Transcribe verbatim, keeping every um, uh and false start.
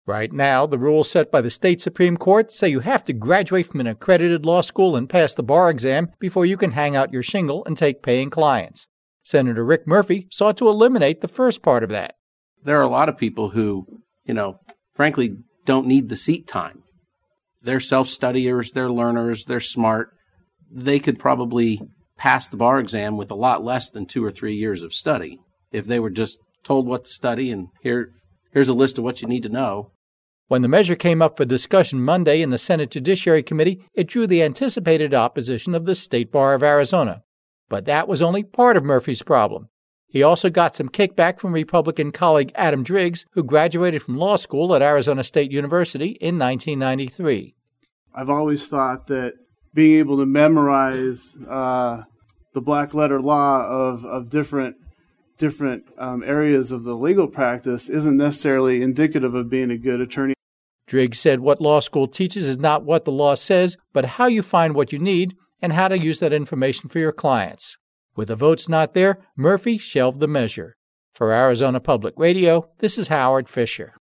Right now, the rules set by the state Supreme Court say you have to graduate from an accredited law school and pass the bar exam before you can hang out your shingle and take paying clients. Senator Rick Murphy sought to eliminate the first part of that. There are a lot of people who, you know, frankly, don't need the seat time. They're self-studiers, they're learners, they're smart. They could probably pass the bar exam with a lot less than two or three years of study if they were just told what to study and here, here's a list of what you need to know. When the measure came up for discussion Monday in the Senate Judiciary Committee, it drew the anticipated opposition of the State Bar of Arizona. But that was only part of Murphy's problem. He also got some kickback from Republican colleague Adam Driggs, who graduated from law school at Arizona State University in nineteen ninety-three. I've always thought that being able to memorize uh, the black letter law of, of different different um, areas of the legal practice isn't necessarily indicative of being a good attorney. Driggs said what law school teaches is not what the law says, but how you find what you need and how to use that information for your clients. With the votes not there, Murphy shelved the measure. For Arizona Public Radio, this is Howard Fisher.